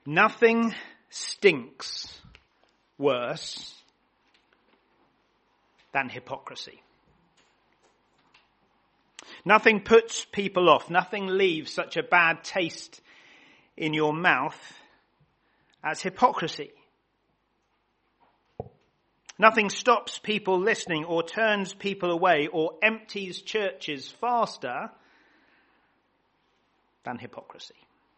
Nothing stinks worse than hypocrisy. Nothing puts people off. Nothing leaves such a bad taste in your mouth as hypocrisy. Nothing stops people listening or turns people away or empties churches faster than hypocrisy.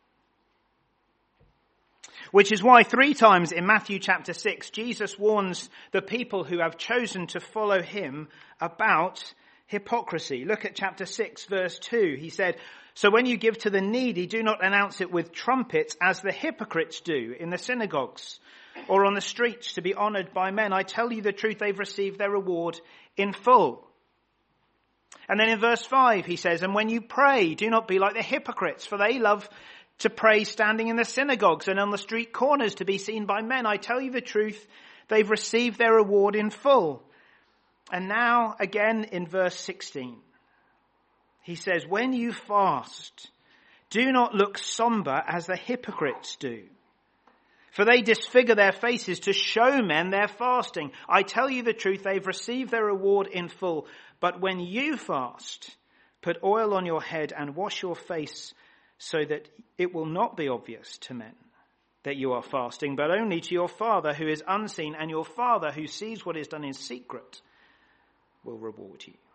Which is why 3 times in Matthew chapter 6, Jesus warns the people who have chosen to follow him about hypocrisy. Look at chapter 6, verse 2. He said, "So when you give to the needy, do not announce it with trumpets as the hypocrites do in the synagogues or on the streets to be honored by men. I tell you the truth, they've received their reward in full." And then in verse 5 he says, "And when you pray, do not be like the hypocrites, for they love to pray standing in the synagogues and on the street corners to be seen by men. I tell you the truth, they've received their reward in full." And now again in verse 16, he says, "When you fast, do not look somber as the hypocrites do, for they disfigure their faces to show men they're fasting. I tell you the truth, they've received their reward in full. But when you fast, put oil on your head and wash your face so that it will not be obvious to men that you are fasting, but only to your Father who is unseen, and your Father who sees what is done in secret will reward you."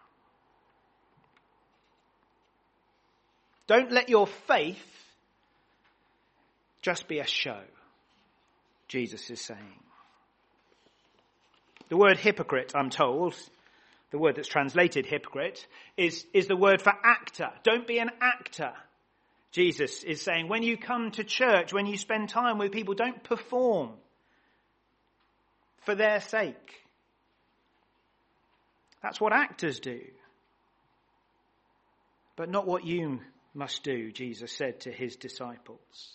Don't let your faith just be a show, Jesus is saying. The word hypocrite, I'm told, the word that's translated hypocrite, is the word for actor. Don't be an actor, Jesus is saying. When you come to church, when you spend time with people, don't perform for their sake. That's what actors do. But not what you must do, Jesus said to his disciples.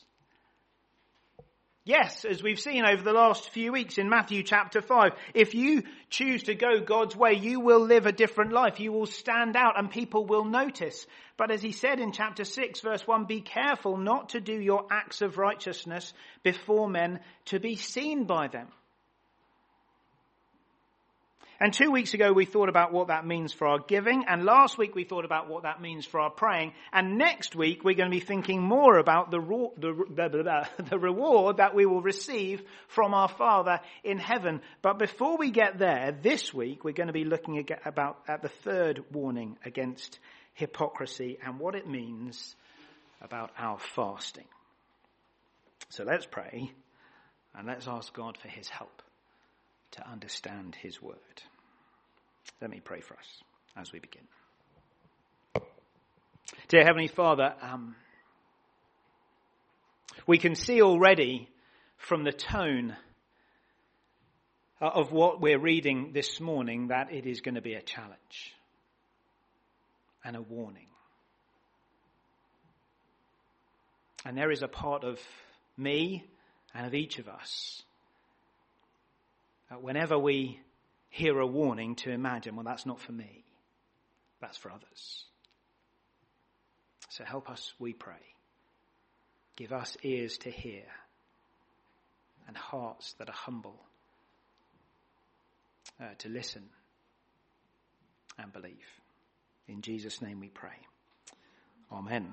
Yes, as we've seen over the last few weeks in Matthew chapter 5, if you choose to go God's way, you will live a different life. You will stand out and people will notice. But as he said in chapter 6, verse 1, "Be careful not to do your acts of righteousness before men to be seen by them." And 2 weeks ago, we thought about what that means for our giving. And last week, we thought about what that means for our praying. And next week, we're going to be thinking more about the reward that we will receive from our Father in heaven. But before we get there, this week, we're going to be looking at the third warning against hypocrisy and what it means about our fasting. So let's pray and let's ask God for his help to understand his word. Let me pray for us as we begin. Dear Heavenly Father, we can see already from the tone of what we're reading this morning that it is going to be a challenge and a warning. And there is a part of me and of each of us whenever we hear a warning to imagine, well, that's not for me, that's for others. So help us, we pray. Give us ears to hear and hearts that are humble to listen and believe. In Jesus' name we pray. Amen.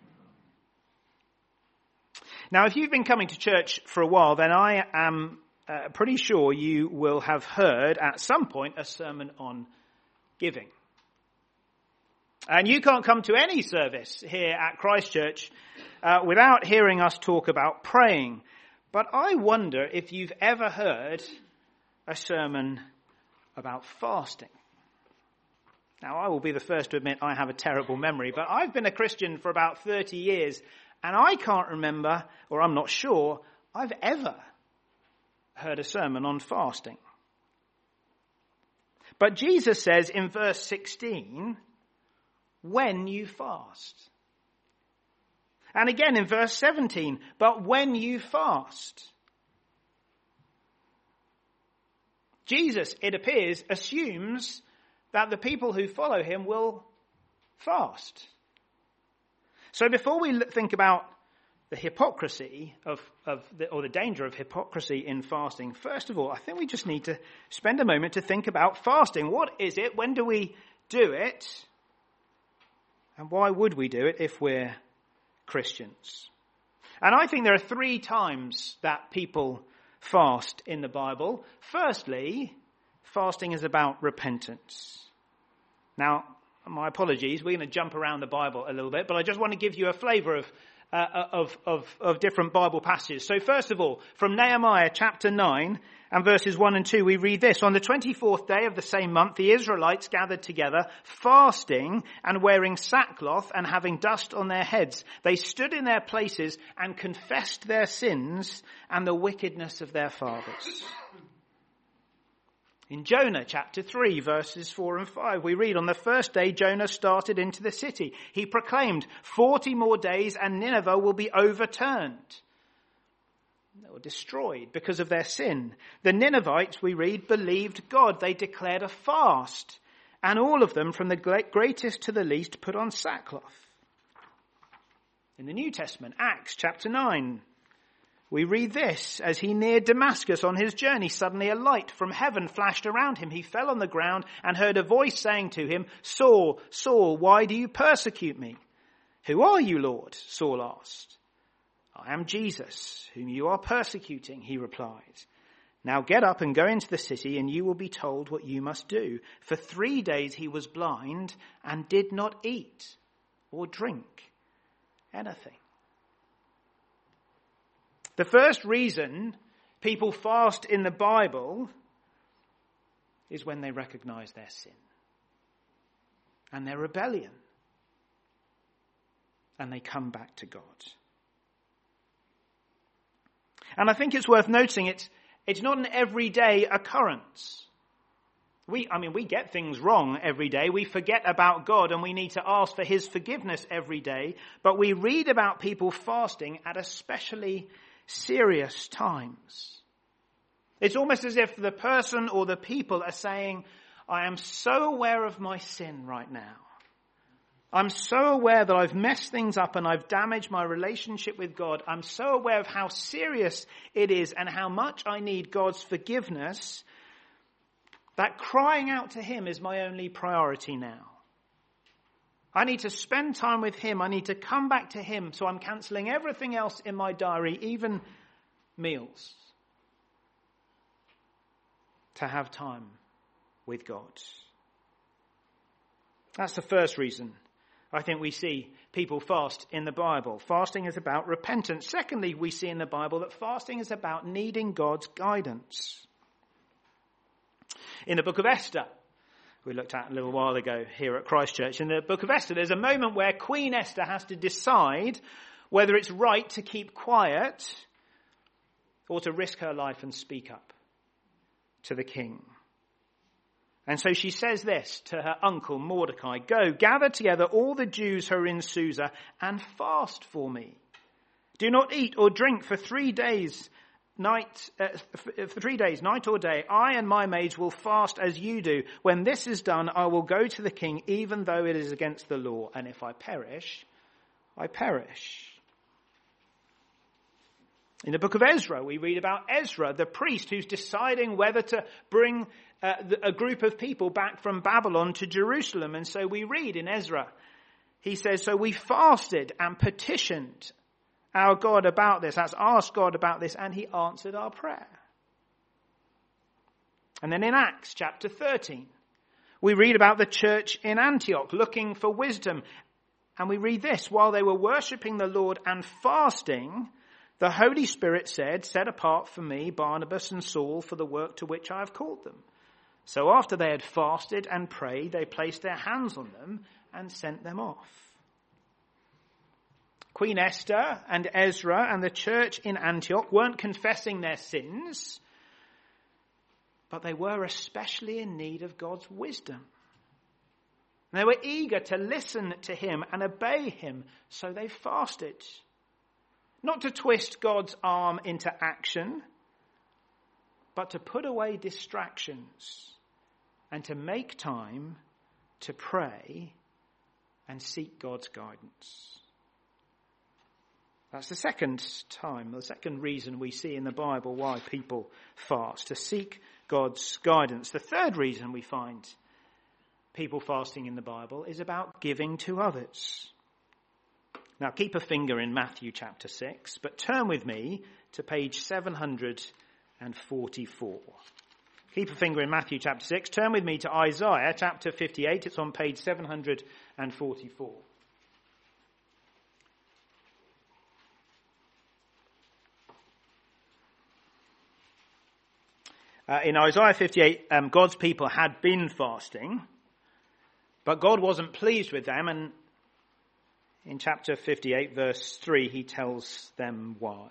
Now, if you've been coming to church for a while, then I am pretty sure you will have heard at some point a sermon on giving. And you can't come to any service here at Christchurch without hearing us talk about praying. But I wonder if you've ever heard a sermon about fasting. Now, I will be the first to admit I have a terrible memory, but I've been a Christian for about 30 years, and I can't remember, or I'm not sure, I've ever heard a sermon on fasting. But Jesus says in verse 16, when you fast. And again in verse 17, but when you fast. Jesus, it appears, assumes that the people who follow him will fast. So before we think about the hypocrisy or the danger of hypocrisy in fasting, first of all, I think we just need to spend a moment to think about fasting. What is it? When do we do it? And why would we do it if we're Christians? And I think there are 3 times that people fast in the Bible. Firstly, fasting is about repentance. Now, my apologies, we're going to jump around the Bible a little bit, but I just want to give you a flavour of different Bible passages. So first of all, from Nehemiah chapter 9 and verses 1 and 2, we read this. On the 24th day of the same month, the Israelites gathered together, fasting and wearing sackcloth and having dust on their heads. They stood in their places and confessed their sins and the wickedness of their fathers. In Jonah chapter 3 verses 4 and 5, we read, on the first day Jonah started into the city. He proclaimed, 40 more days and Nineveh will be overturned. They were destroyed because of their sin. The Ninevites, we read, believed God. They declared a fast. And all of them, from the greatest to the least, put on sackcloth. In the New Testament, Acts chapter 9, we read this. As he neared Damascus on his journey, suddenly a light from heaven flashed around him. He fell on the ground and heard a voice saying to him, Saul, Saul, why do you persecute me? Who are you, Lord? Saul asked. I am Jesus, whom you are persecuting, he replied. Now get up and go into the city, and you will be told what you must do. For 3 days he was blind and did not eat or drink anything. The first reason people fast in the Bible is when they recognize their sin and their rebellion, and they come back to God. And I think it's worth noting it's not an everyday occurrence. We get things wrong every day. We forget about God and we need to ask for his forgiveness every day. But we read about people fasting at especially serious times. It's almost as if the person or the people are saying, I am so aware of my sin right now. I'm so aware that I've messed things up and I've damaged my relationship with God. I'm so aware of how serious it is and how much I need God's forgiveness that crying out to him is my only priority now. I need to spend time with him. I need to come back to him. So I'm cancelling everything else in my diary, even meals, to have time with God. That's the first reason I think we see people fast in the Bible. Fasting is about repentance. Secondly, we see in the Bible that fasting is about needing God's guidance. In the book of Esther, we looked at a little while ago here at Christchurch. In the book of Esther, there's a moment where Queen Esther has to decide whether it's right to keep quiet or to risk her life and speak up to the king. And so she says this to her uncle Mordecai, go, gather together all the Jews who are in Susa and fast for me. Do not eat or drink for 3 days, night or day. I and my maids will fast as you do. When this is done, I will go to the king, even though it is against the law. And if I perish, I perish. In the book of Ezra, we read about Ezra, the priest who's deciding whether to bring a group of people back from Babylon to Jerusalem. And so we read in Ezra, he says, so we fasted and petitioned our God about this, that's asked God about this, and he answered our prayer. And then in Acts chapter 13, we read about the church in Antioch looking for wisdom. And we read this, while they were worshipping the Lord and fasting, the Holy Spirit said, set apart for me Barnabas and Saul for the work to which I have called them. So after they had fasted and prayed, they placed their hands on them and sent them off. Queen Esther and Ezra and the church in Antioch weren't confessing their sins, but they were especially in need of God's wisdom. They were eager to listen to him and obey him, so they fasted. Not to twist God's arm into action, but to put away distractions and to make time to pray and seek God's guidance. That's the second reason we see in the Bible why people fast, to seek God's guidance. The third reason we find people fasting in the Bible is about giving to others. Now keep a finger in Matthew chapter 6, but turn with me to page 744. Keep a finger in Matthew chapter 6. Turn with me to Isaiah chapter 58. It's on page 744. In Isaiah 58, God's people had been fasting, but God wasn't pleased with them, and in chapter 58, verse 3, he tells them why.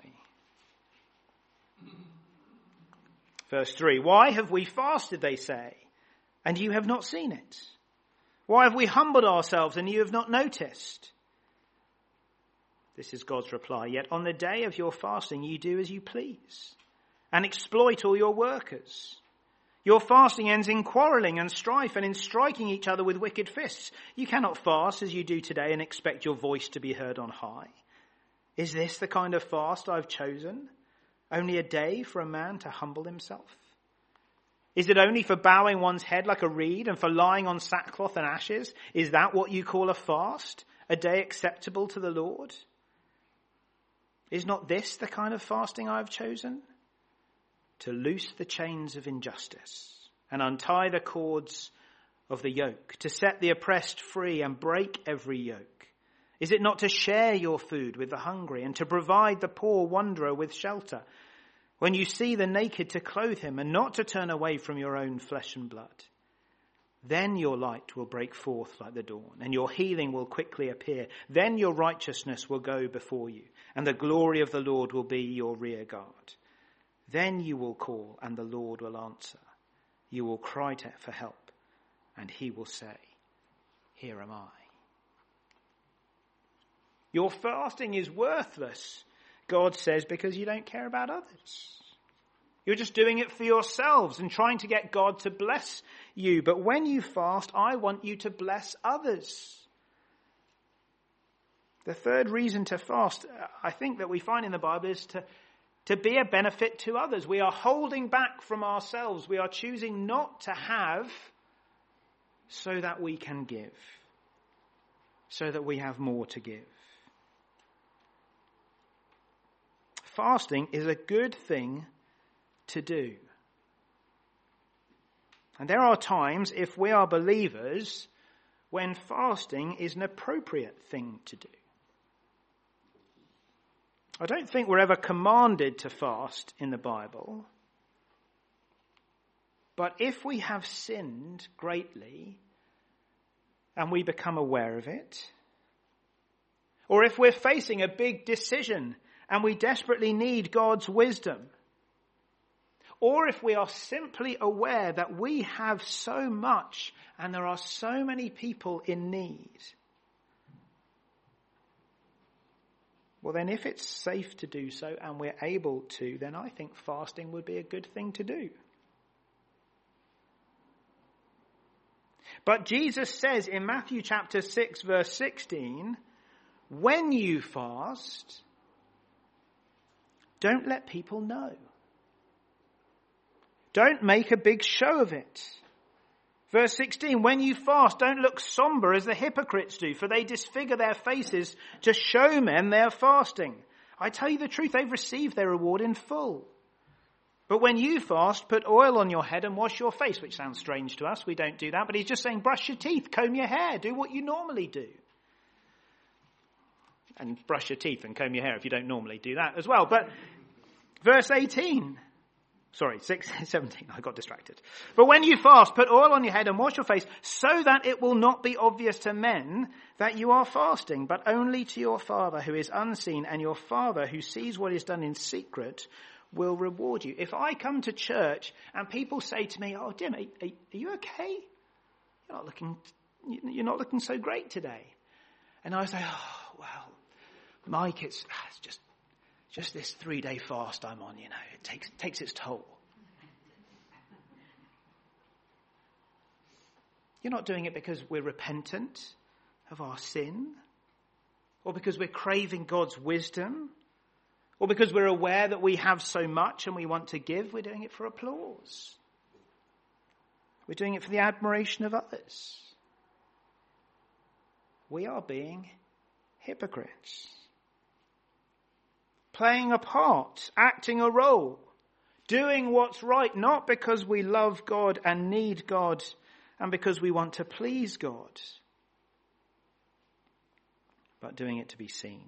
Verse 3, "Why have we fasted, they say, and you have not seen it? Why have we humbled ourselves, and you have not noticed?" This is God's reply, "Yet on the day of your fasting you do as you please, and exploit all your workers. Your fasting ends in quarrelling and strife and in striking each other with wicked fists. You cannot fast as you do today and expect your voice to be heard on high. Is this the kind of fast I've chosen? Only a day for a man to humble himself? Is it only for bowing one's head like a reed and for lying on sackcloth and ashes? Is that what you call a fast? A day acceptable to the Lord? Is not this the kind of fasting I have chosen? To loose the chains of injustice and untie the cords of the yoke, to set the oppressed free and break every yoke. Is it not to share your food with the hungry and to provide the poor wanderer with shelter? When you see the naked, to clothe him and not to turn away from your own flesh and blood. Then your light will break forth like the dawn and your healing will quickly appear. Then your righteousness will go before you and the glory of the Lord will be your rear guard. Then you will call and the Lord will answer. You will cry for help and he will say, here am I." Your fasting is worthless, God says, because you don't care about others. You're just doing it for yourselves and trying to get God to bless you. But when you fast, I want you to bless others. The third reason to fast, I think, that we find in the Bible is to be a benefit to others. We are holding back from ourselves. We are choosing not to have so that we can give, so that we have more to give. Fasting is a good thing to do. And there are times, if we are believers, when fasting is an appropriate thing to do. I don't think we're ever commanded to fast in the Bible. But if we have sinned greatly and we become aware of it, or if we're facing a big decision and we desperately need God's wisdom, or if we are simply aware that we have so much and there are so many people in need, well then if it's safe to do so and we're able to, then I think fasting would be a good thing to do. But Jesus says in Matthew chapter 6 verse 16, when you fast, don't let people know. Don't make a big show of it. Verse 16, when you fast, don't look somber as the hypocrites do, for they disfigure their faces to show men they are fasting. I tell you the truth, they've received their reward in full. But when you fast, put oil on your head and wash your face, which sounds strange to us. We don't do that. But he's just saying, brush your teeth, comb your hair, do what you normally do. And brush your teeth and comb your hair if you don't normally do that as well. But verse 17, I got distracted. But when you fast, put oil on your head and wash your face so that it will not be obvious to men that you are fasting, but only to your Father who is unseen, and your Father who sees what is done in secret will reward you. If I come to church and people say to me, oh, Dim, are you okay? You're not looking so great today. And I say, oh, well, Mike, it's just this 3-day fast I'm on, it takes its toll. You're not doing it because we're repentant of our sin. or because we're craving God's wisdom, or because we're aware that we have so much and we want to give. We're doing it for applause. We're doing it for the admiration of others. We are being hypocrites. Playing a part, acting a role, doing what's right, not because we love God and need God and because we want to please God, but doing it to be seen.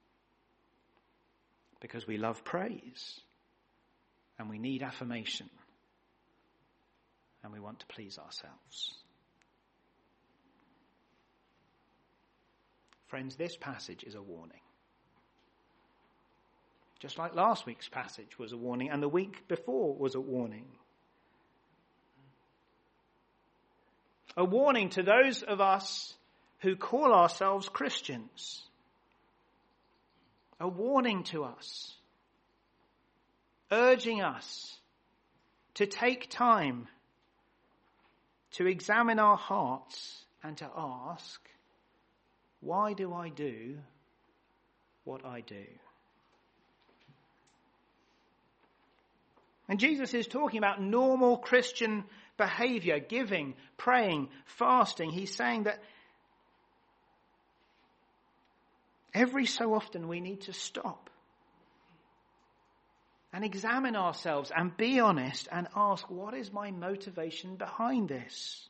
Because we love praise and we need affirmation and we want to please ourselves. Friends, this passage is a warning. Just like last week's passage was a warning and the week before was a warning. A warning to those of us who call ourselves Christians. A warning to us, urging us to take time to examine our hearts and to ask, why do I do what I do? And Jesus is talking about normal Christian behavior, giving, praying, fasting. He's saying that every so often we need to stop and examine ourselves and be honest and ask, what is my motivation behind this?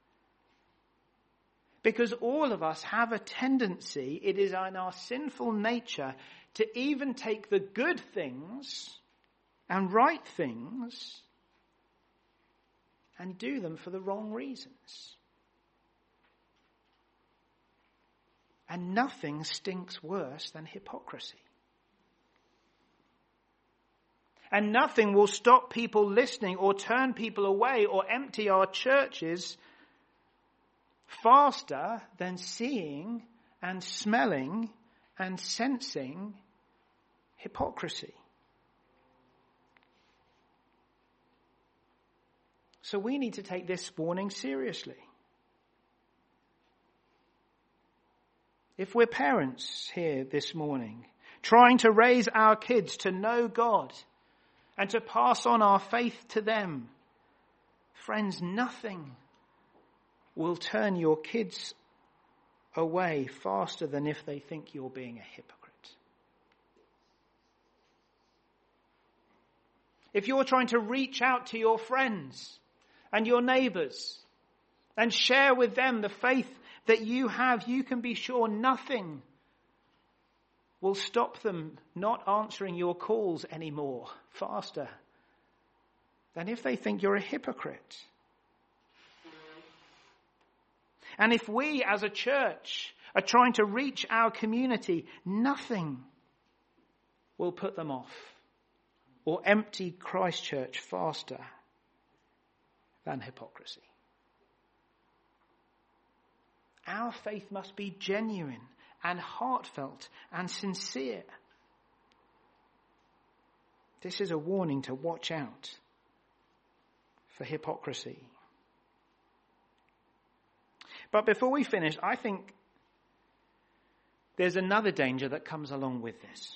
Because all of us have a tendency, it is in our sinful nature, to even take the good things and right things and do them for the wrong reasons. And nothing stinks worse than hypocrisy. And nothing will stop people listening or turn people away or empty our churches faster than seeing and smelling and sensing hypocrisy. So we need to take this warning seriously. If we're parents here this morning, trying to raise our kids to know God and to pass on our faith to them, friends, nothing will turn your kids away faster than if they think you're being a hypocrite. If you're trying to reach out to your friends and your neighbours and share with them the faith that you have, you can be sure nothing will stop them not answering your calls anymore faster than if they think you're a hypocrite. And if we as a church are trying to reach our community, nothing will put them off or empty Christchurch faster than hypocrisy. Our faith must be genuine and heartfelt and sincere. This is a warning to watch out for hypocrisy. But before we finish, I think there's another danger that comes along with this.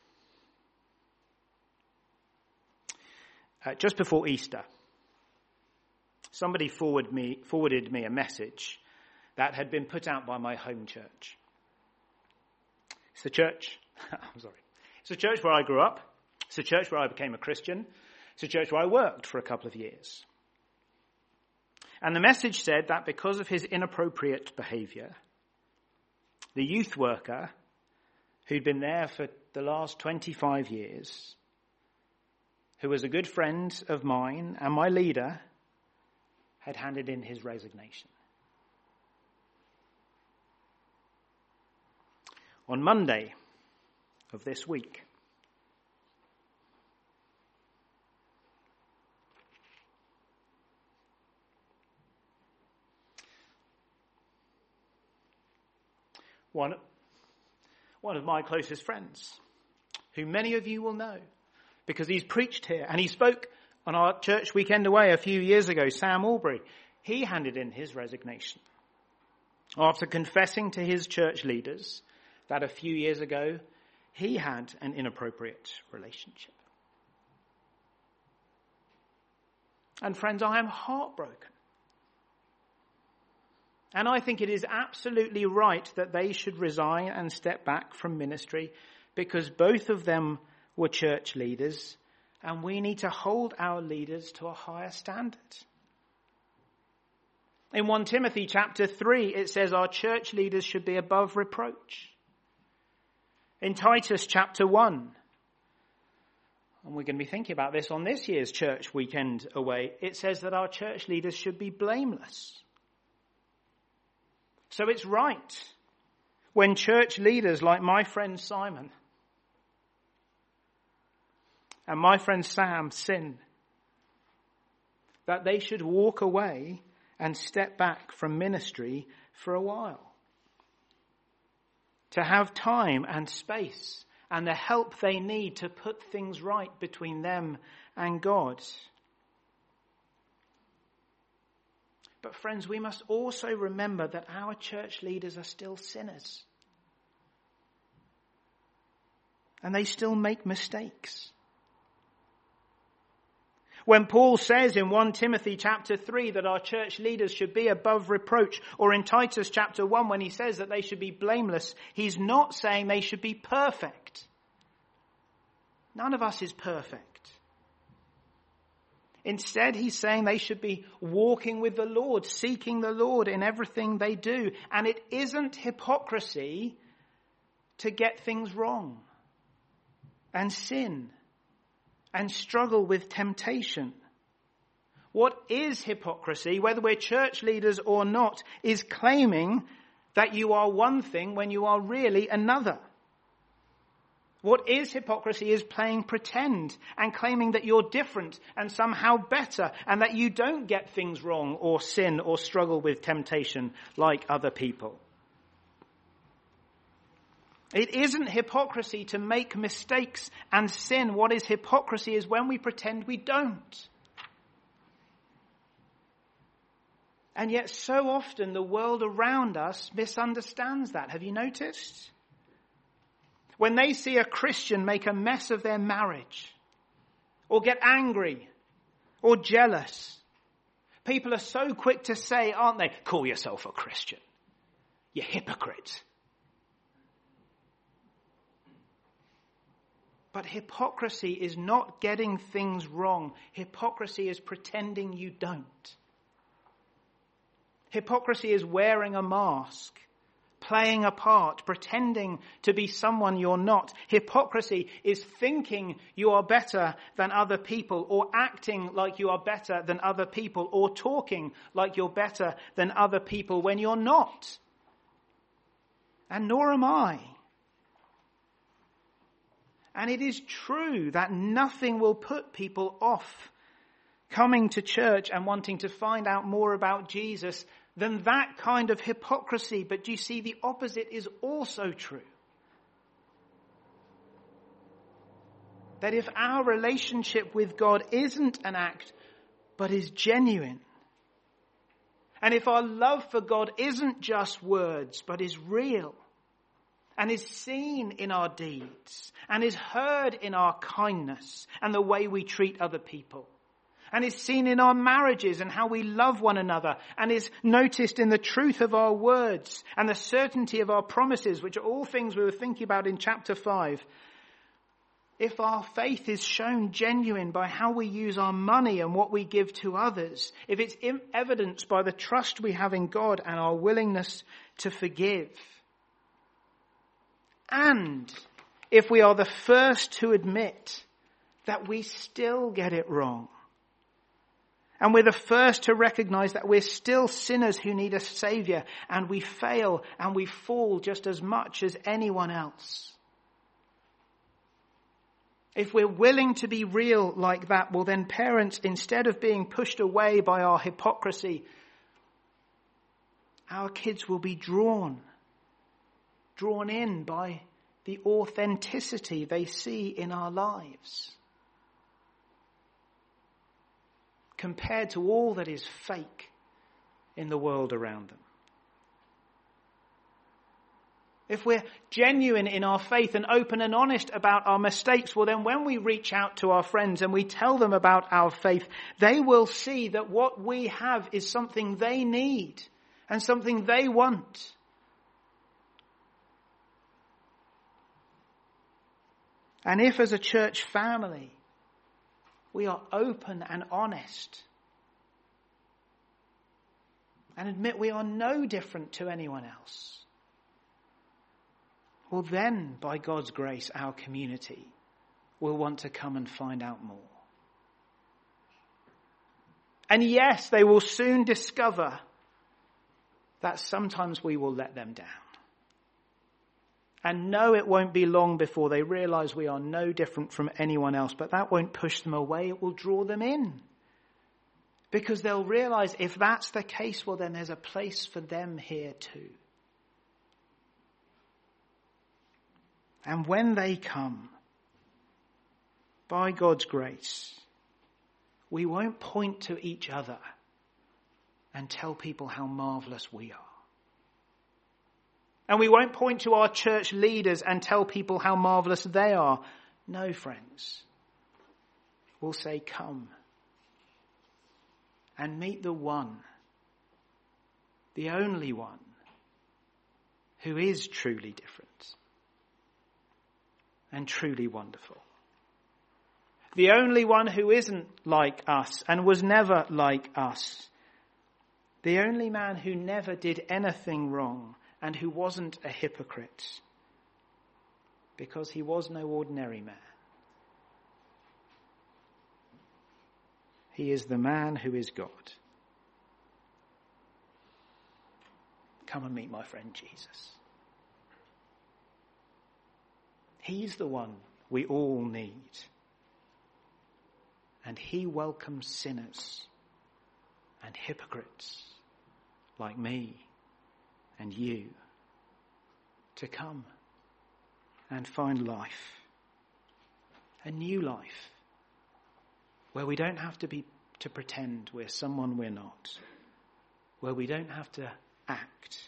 Just before Easter, somebody forwarded me a message that had been put out by my home church. It's the church, It's a church where I grew up. It's a church where I became a Christian. It's a church where I worked for a couple of years. And the message said that because of his inappropriate behaviour, the youth worker who'd been there for the last 25 years, who was a good friend of mine and my leader, had handed in his resignation. On Monday of this week, one of my closest friends, who many of you will know, because he's preached here and he spoke on our church weekend away a few years ago, Sam Albury, he handed in his resignation after confessing to his church leaders that a few years ago he had an inappropriate relationship. And friends, I am heartbroken. And I think it is absolutely right that they should resign and step back from ministry, because both of them were church leaders, and we need to hold our leaders to a higher standard. In 1 Timothy chapter 3, it says our church leaders should be above reproach. In Titus chapter 1, and we're going to be thinking about this on this year's church weekend away, it says that our church leaders should be blameless. So it's right when church leaders like my friend Simon and my friend Sam sin, that they should walk away and step back from ministry for a while, to have time and space and the help they need to put things right between them and God. But friends, we must also remember that our church leaders are still sinners. And they still make mistakes. When Paul says in 1 Timothy chapter 3 that our church leaders should be above reproach, or in Titus chapter 1 when he says that they should be blameless, he's not saying they should be perfect. None of us is perfect. Instead, he's saying they should be walking with the Lord, seeking the Lord in everything they do. And it isn't hypocrisy to get things wrong and sin and struggle with temptation. What is hypocrisy, whether we're church leaders or not, is claiming that you are one thing when you are really another. What is hypocrisy is playing pretend and claiming that you're different and somehow better, and that you don't get things wrong or sin or struggle with temptation like other people. It isn't hypocrisy to make mistakes and sin. What is hypocrisy is when we pretend we don't. And yet so often the world around us misunderstands that. Have you noticed? When they see a Christian make a mess of their marriage, or get angry, or jealous, people are so quick to say, aren't they, call yourself a Christian. You hypocrite. But hypocrisy is not getting things wrong. Hypocrisy is pretending you don't. Hypocrisy is wearing a mask, playing a part, pretending to be someone you're not. Hypocrisy is thinking you are better than other people, or acting like you are better than other people, or talking like you're better than other people when you're not. And nor am I. And it is true that nothing will put people off coming to church and wanting to find out more about Jesus than that kind of hypocrisy. But you see, the opposite is also true. That if our relationship with God isn't an act, but is genuine, and if our love for God isn't just words, but is real, and is seen in our deeds, and is heard in our kindness and the way we treat other people, and is seen in our marriages and how we love one another, and is noticed in the truth of our words and the certainty of our promises, which are all things we were thinking about in chapter 5. If our faith is shown genuine by how we use our money and what we give to others, if it's evidenced by the trust we have in God and our willingness to forgive, and if we are the first to admit that we still get it wrong, and we're the first to recognize that we're still sinners who need a Savior, and we fail and we fall just as much as anyone else. If we're willing to be real like that, well then parents, instead of being pushed away by our hypocrisy, our kids will be drawn in by the authenticity they see in our lives, compared to all that is fake in the world around them. if we're genuine in our faith and open and honest about our mistakes, well then when we reach out to our friends and we tell them about our faith, they will see that what we have is something they need and something they want. And if as a church family we are open and honest and admit we are no different to anyone else, well then, by God's grace, our community will want to come and find out more. And yes, they will soon discover that sometimes we will let them down. And no, it won't be long before they realize we are no different from anyone else, but that won't push them away, it will draw them in. Because they'll realize if that's the case, well then there's a place for them here too. And when they come, by God's grace, we won't point to each other and tell people how marvelous we are. And we won't point to our church leaders and tell people how marvelous they are. No, friends. We'll say, come and meet the one, the only one, who is truly different and truly wonderful. The only one who isn't like us and was never like us. The only man who never did anything wrong and who wasn't a hypocrite, because he was no ordinary man. He is the man who is God. Come and meet my friend Jesus. He's the one we all need. And he welcomes sinners and hypocrites like me and you to come and find life, a new life, where we don't have to pretend we're someone we're not, where we don't have to act.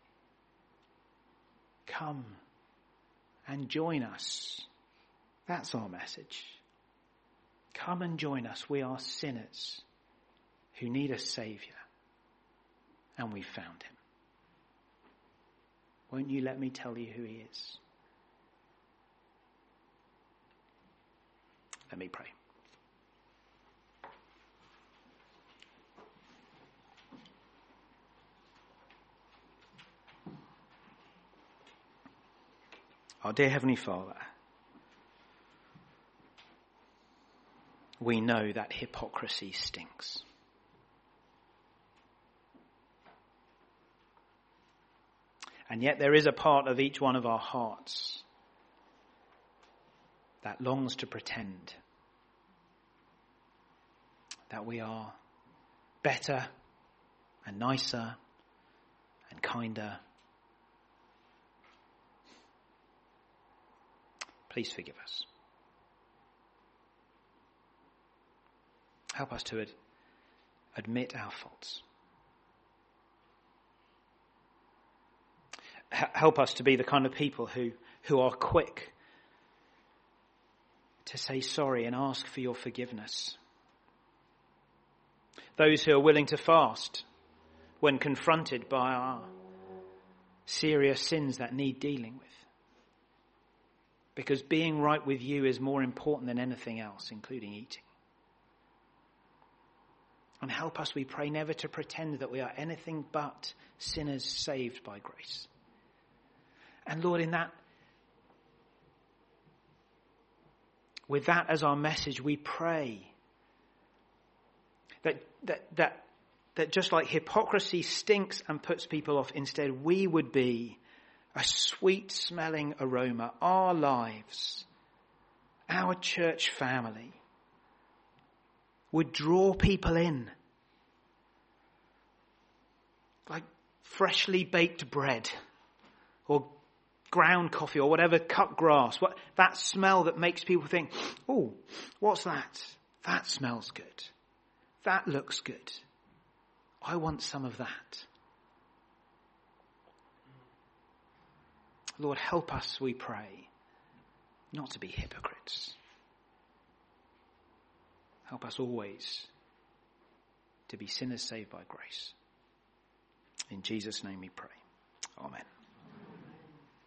Come and join us. That's our message. Come and join us. We are sinners who need a Saviour, and we found him. Won't you let me tell you who he is? Let me pray. Our dear Heavenly Father, we know that hypocrisy stinks. And yet there is a part of each one of our hearts that longs to pretend that we are better and nicer and kinder. Please forgive us. Help us to admit our faults. Help us to be the kind of people who are quick to say sorry and ask for your forgiveness. Those who are willing to fast when confronted by our serious sins that need dealing with. Because being right with you is more important than anything else, including eating. And help us, we pray, never to pretend that we are anything but sinners saved by grace. And Lord, with that as our message, we pray that just like hypocrisy stinks and puts people off, instead we would be a sweet-smelling aroma. Our lives, our church family, would draw people in like freshly baked bread or ground coffee or whatever, cut grass. That smell that makes people think, oh, what's that? That smells good. That looks good. I want some of that. Lord, help us, we pray, not to be hypocrites. Help us always to be sinners saved by grace. In Jesus' name we pray. Amen.